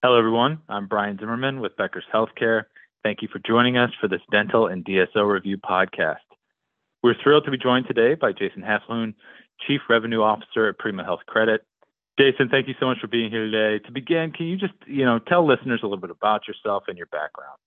Hello, everyone. I'm Brian Zimmerman with Becker's Healthcare. Thank you for joining us for this Dental and DSO Review podcast. We're thrilled to be joined today by Jason Haslund, Chief Revenue Officer at Prima Health Credit. Jason, thank you so much for being here today. To begin, can you just, tell listeners a little bit about yourself and your background?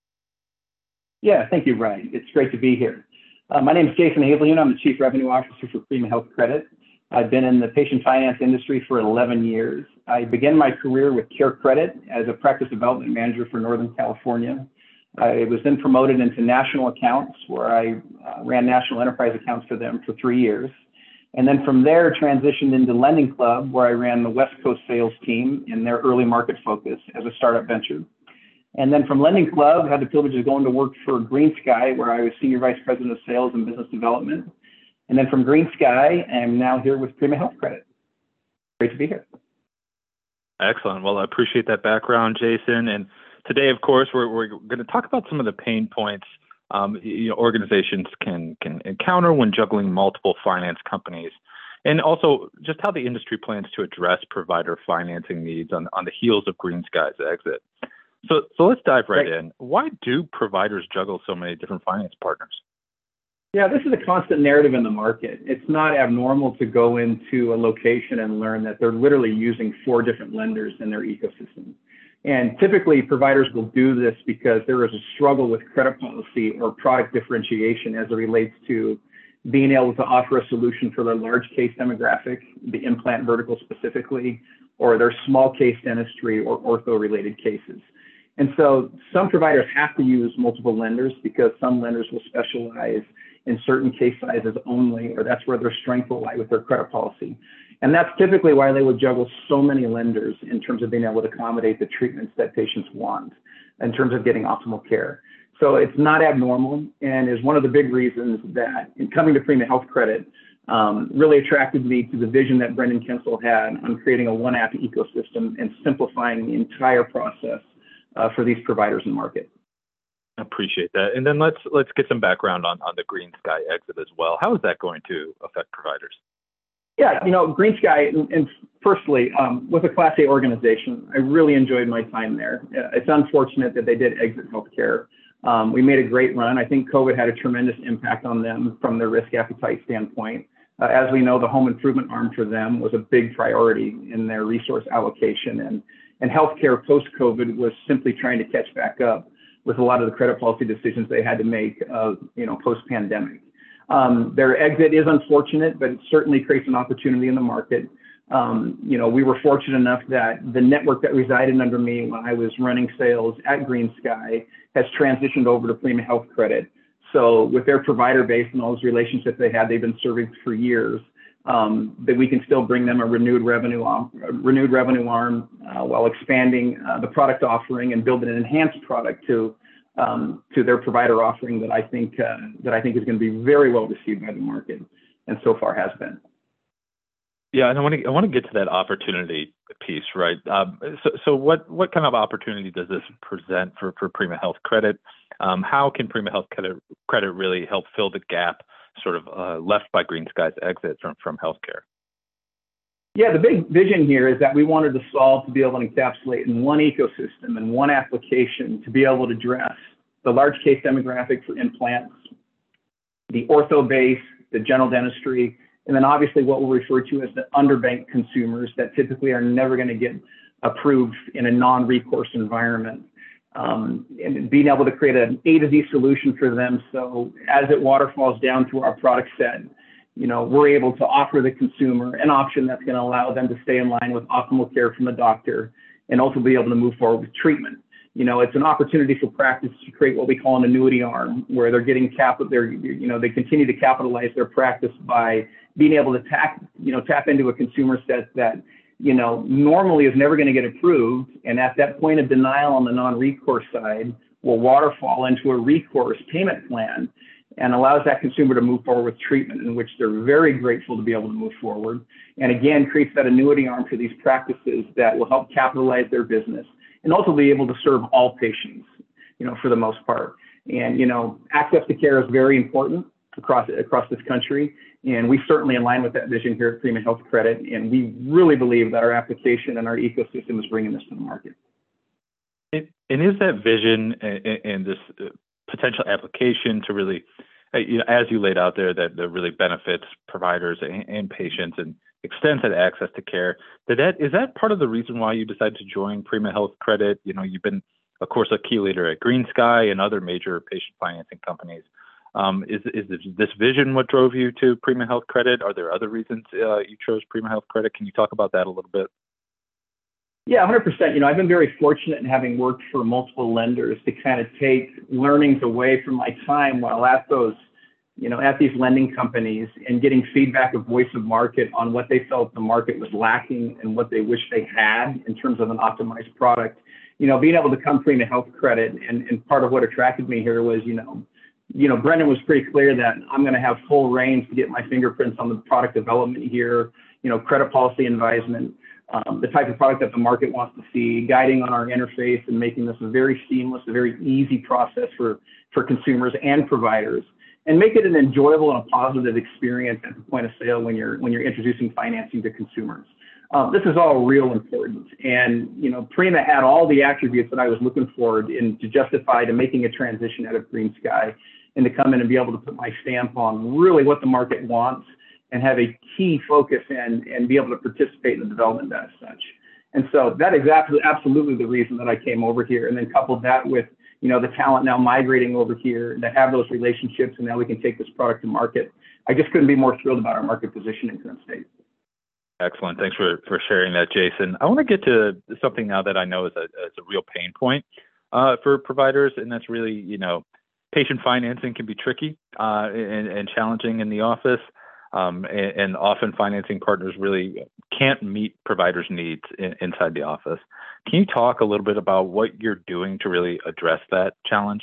Yeah, thank you, Brian. It's great to be here. My name is Jason Haslund. I'm the Chief Revenue Officer for Prima Health Credit. I've been in the patient finance industry for 11 years. I began my career with Care Credit as a practice development manager for Northern California. I was then promoted into national accounts, where I ran national enterprise accounts for them for 3 years. And then from there, transitioned into Lending Club, where I ran the West Coast sales team in their early market focus as a startup venture. And then from Lending Club, I had the privilege of going to work for GreenSky, where I was Senior Vice President of Sales and Business Development. And then from GreenSky, I'm now here with Prima Health Credit. Great to be here. Excellent. Well, I appreciate that background, Jason. And today, of course, we're going to talk about some of the pain points organizations can encounter when juggling multiple finance companies, and also just how the industry plans to address provider financing needs on the heels of GreenSky's exit. So let's dive right in. Why do providers juggle so many different finance partners? Yeah, this is a constant narrative in the market. It's not abnormal to go into a location and learn that they're literally using 4 different lenders in their ecosystem. And typically, providers will do this because there is a struggle with credit policy or product differentiation as it relates to being able to offer a solution for their large case demographic, the implant vertical specifically, or their small case dentistry or ortho-related cases. And so some providers have to use multiple lenders because some lenders will specialize in certain case sizes only, or that's where their strength will lie with their credit policy. And that's typically why they would juggle so many lenders in terms of being able to accommodate the treatments that patients want in terms of getting optimal care. So it's not abnormal, and is one of the big reasons that in coming to Prima Health Credit really attracted me to the vision that Brendan Kensel had on creating a one-app ecosystem and simplifying the entire process for these providers in the market. I appreciate that. And then let's get some background on the GreenSky exit as well. How is that going to affect providers? Yeah, GreenSky, and firstly, was a Class A organization. I really enjoyed my time there. It's unfortunate that they did exit healthcare. We made a great run. I think COVID had a tremendous impact on them from their risk appetite standpoint. As we know, the home improvement arm for them was a big priority in their resource allocation, and healthcare post-COVID was simply trying to catch back up with a lot of the credit policy decisions they had to make, post-pandemic. Their exit is unfortunate, but it certainly creates an opportunity in the market. We were fortunate enough that the network that resided under me when I was running sales at GreenSky has transitioned over to Prima Health Credit. So with their provider base and all those relationships they've been serving for years, that we can still bring them a renewed revenue arm while expanding the product offering and building an enhanced product to their provider offering that I think is going to be very well received by the market, and so far has been. Yeah, and I want to get to that opportunity piece, right? So what kind of opportunity does this present for Prima Health Credit? How can Prima Health Credit really help fill the gap sort of left by GreenSky's exit from healthcare? Yeah, the big vision here is that we wanted to solve to be able to encapsulate in one ecosystem and one application to be able to address the large case demographic for implants, the ortho base, the general dentistry, and then obviously what we'll refer to as the underbanked consumers that typically are never going to get approved in a non-recourse environment. And being able to create an A to Z solution for them. So as it waterfalls down through our product set, we're able to offer the consumer an option that's going to allow them to stay in line with optimal care from the doctor and also be able to move forward with treatment. It's an opportunity for practice to create what we call an annuity arm, where they're getting they continue to capitalize their practice by being able to tap into a consumer set that normally is never going to get approved. And at that point of denial on the non-recourse side, will waterfall into a recourse payment plan and allows that consumer to move forward with treatment, in which they're very grateful to be able to move forward. And again, creates that annuity arm for these practices that will help capitalize their business and also be able to serve all patients, for the most part. And, access to care is very important across this country. And we certainly align with that vision here at Prima Health Credit. And we really believe that our application and our ecosystem is bringing this to the market. And is that vision and this potential application to really, as you laid out there, that really benefits providers and patients and extends that access to care? Is that part of the reason why you decided to join Prima Health Credit? You've been, of course, a key leader at GreenSky and other major patient financing companies. Is this vision what drove you to Prima Health Credit? Are there other reasons you chose Prima Health Credit? Can you talk about that a little bit? Yeah, 100%. I've been very fortunate in having worked for multiple lenders to kind of take learnings away from my time while at those, at these lending companies and getting feedback of voice of market on what they felt the market was lacking and what they wish they had in terms of an optimized product. Being able to come Prima Health Credit and part of what attracted me here was, Brendan was pretty clear that I'm going to have full reins to get my fingerprints on the product development here, credit policy advisement, the type of product that the market wants to see, guiding on our interface and making this a very seamless, a very easy process for consumers and providers, and make it an enjoyable and a positive experience at the point of sale when you're introducing financing to consumers. This is all real important. And, Prima had all the attributes that I was looking for to justify to making a transition out of GreenSky and to come in and be able to put my stamp on really what the market wants and have a key focus and be able to participate in the development as such. And so that is absolutely the reason that I came over here, and then coupled that with, the talent now migrating over here to have those relationships, and now we can take this product to market. I just couldn't be more thrilled about our market position in current state. Excellent. Thanks for sharing that, Jason. I want to get to something now that I know is a real pain point for providers, and that's really, patient financing can be tricky and challenging in the office. And often financing partners really can't meet providers' needs inside the office. Can you talk a little bit about what you're doing to really address that challenge?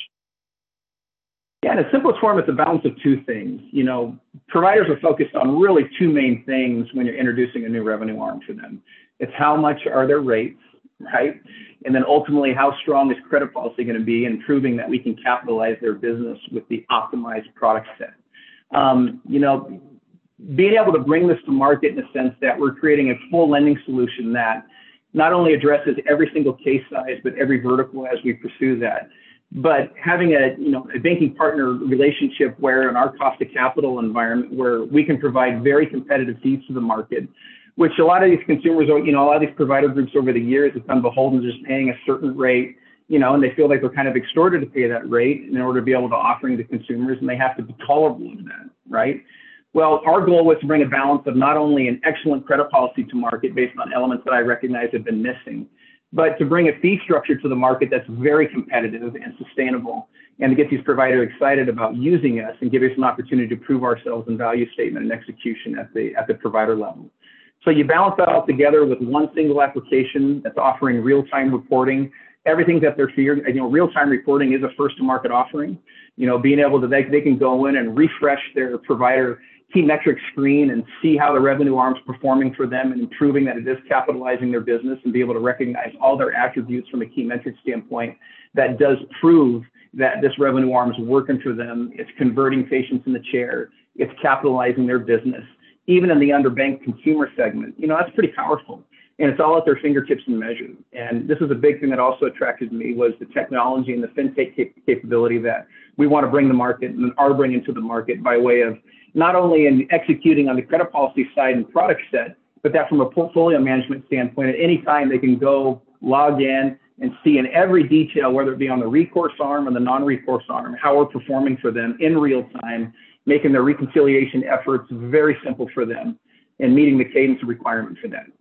Yeah, in its simplest form, it's a balance of two things. Providers are focused on really two main things when you're introducing a new revenue arm for them. It's how much are their rates, right? And then ultimately, how strong is credit policy going to be in proving that we can capitalize their business with the optimized product set. Being able to bring this to market in the sense that we're creating a full lending solution that not only addresses every single case size, but every vertical as we pursue that. But having a banking partner relationship where in our cost of capital environment, where we can provide very competitive fees to the market, which a lot of these consumers, a lot of these provider groups over the years have been beholden to just paying a certain rate, and they feel like they're kind of extorted to pay that rate in order to be able to offering to consumers, and they have to be tolerable of that, right? Well, our goal was to bring a balance of not only an excellent credit policy to market based on elements that I recognize have been missing, but to bring a fee structure to the market that's very competitive and sustainable, and to get these providers excited about using us and give us an opportunity to prove ourselves in value statement and execution at the provider level. So you balance that all together with one single application that's offering real-time reporting, everything that they're fearing. Real-time reporting is a first-to-market offering. Being able to, they can go in and refresh their provider key metric screen and see how the revenue arm's performing for them and proving that it is capitalizing their business, and be able to recognize all their attributes from a key metric standpoint that does prove that this revenue arm is working for them. It's converting patients in the chair. It's capitalizing their business, even in the underbanked consumer segment. That's pretty powerful. And it's all at their fingertips and measured. And this is a big thing that also attracted me, was the technology and the fintech capability that we want to bring to market and are bringing to the market by way of not only in executing on the credit policy side and product set, but that from a portfolio management standpoint, at any time they can go log in and see in every detail, whether it be on the recourse arm or the non-recourse arm, how we're performing for them in real time, making their reconciliation efforts very simple for them and meeting the cadence requirement for them.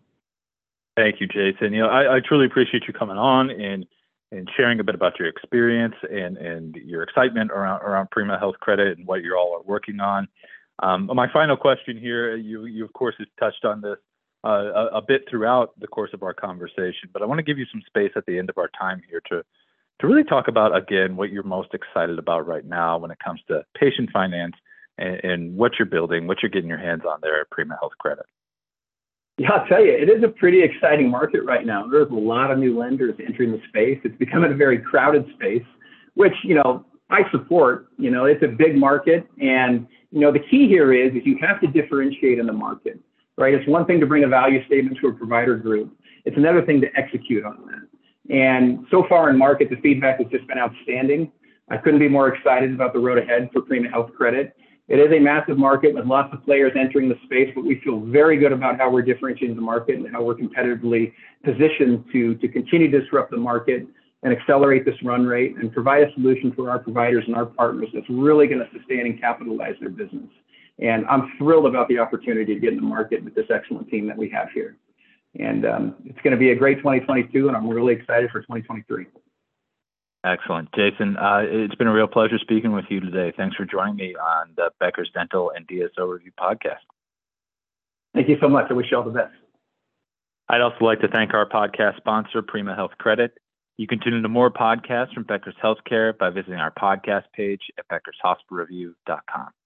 Thank you, Jason. I truly appreciate you coming on and sharing a bit about your experience and your excitement around Prima Health Credit and what you all are working on. My final question here, you of course have touched on this a bit throughout the course of our conversation, but I want to give you some space at the end of our time here to really talk about, again, what you're most excited about right now when it comes to patient finance and what you're building, what you're getting your hands on there at Prima Health Credit. Yeah, I'll tell you, it is a pretty exciting market right now. There's a lot of new lenders entering the space. It's becoming a very crowded space, which, I support. It's a big market. And, the key here is you have to differentiate in the market, right? It's one thing to bring a value statement to a provider group. It's another thing to execute on that. And so far in market, the feedback has just been outstanding. I couldn't be more excited about the road ahead for Prima Health Credit. It is a massive market with lots of players entering the space, but we feel very good about how we're differentiating the market and how we're competitively positioned to continue to disrupt the market and accelerate this run rate and provide a solution for our providers and our partners that's really going to sustain and capitalize their business. And I'm thrilled about the opportunity to get in the market with this excellent team that we have here. And it's going to be a great 2022, and I'm really excited for 2023. Excellent. Jason, it's been a real pleasure speaking with you today. Thanks for joining me on the Becker's Dental and DSO Review podcast. Thank you so much. I wish you all the best. I'd also like to thank our podcast sponsor, Prima Health Credit. You can tune into more podcasts from Becker's Healthcare by visiting our podcast page at beckershospitalreview.com.